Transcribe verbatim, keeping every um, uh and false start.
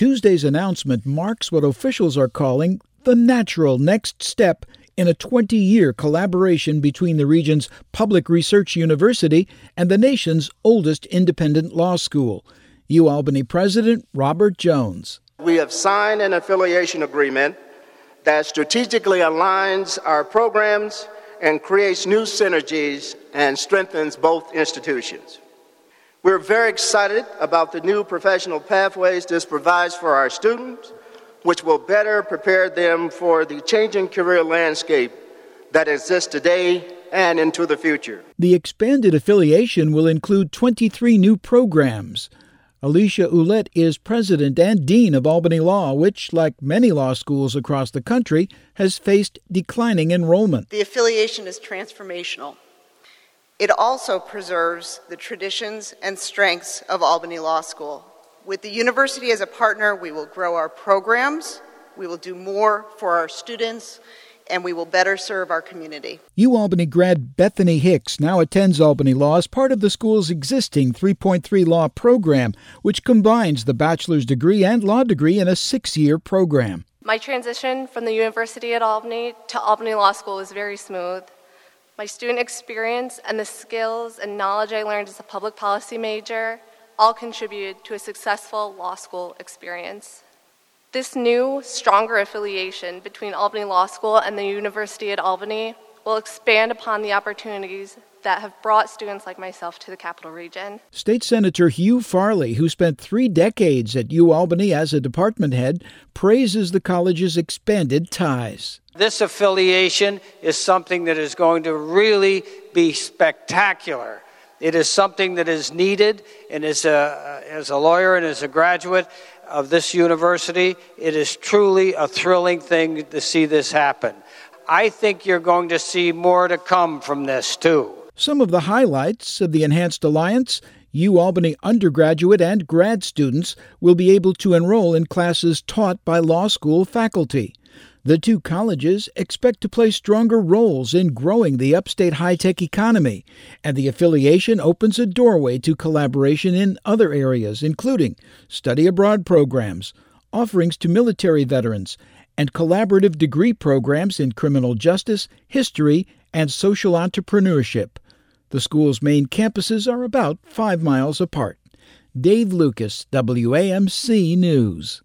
Tuesday's announcement marks what officials are calling the natural next step in a twenty-year collaboration between the region's public research university and the nation's oldest independent law school. UAlbany President Robert Jones. We have signed an affiliation agreement that strategically aligns our programs and creates new synergies and strengthens both institutions. We're very excited about the new professional pathways this provides for our students, which will better prepare them for the changing career landscape that exists today and into the future. The expanded affiliation will include twenty-three new programs. Alicia Ouellette is president and dean of Albany Law, which, like many law schools across the country, has faced declining enrollment. The affiliation is transformational. It also preserves the traditions and strengths of Albany Law School. With the university as a partner, we will grow our programs, we will do more for our students, and we will better serve our community. UAlbany grad Bethany Hicks now attends Albany Law as part of the school's existing three point three law program, which combines the bachelor's degree and law degree in a six-year program. My transition from the University at Albany to Albany Law School was very smooth. My student experience and the skills and knowledge I learned as a public policy major all contributed to a successful law school experience. This new, stronger affiliation between Albany Law School and the University at Albany will expand upon the opportunities that have brought students like myself to the Capital Region. State Senator Hugh Farley, who spent three decades at UAlbany as a department head, praises the college's expanded ties. This affiliation is something that is going to really be spectacular. It is something that is needed, and as a, as a lawyer and as a graduate of this university, it is truly a thrilling thing to see this happen. I think you're going to see more to come from this, too. Some of the highlights of the Enhanced Alliance: UAlbany undergraduate and grad students will be able to enroll in classes taught by law school faculty. The two colleges expect to play stronger roles in growing the upstate high-tech economy, and the affiliation opens a doorway to collaboration in other areas, including study abroad programs, offerings to military veterans, and collaborative degree programs in criminal justice, history, and social entrepreneurship. The school's main campuses are about five miles apart. Dave Lucas, W A M C News.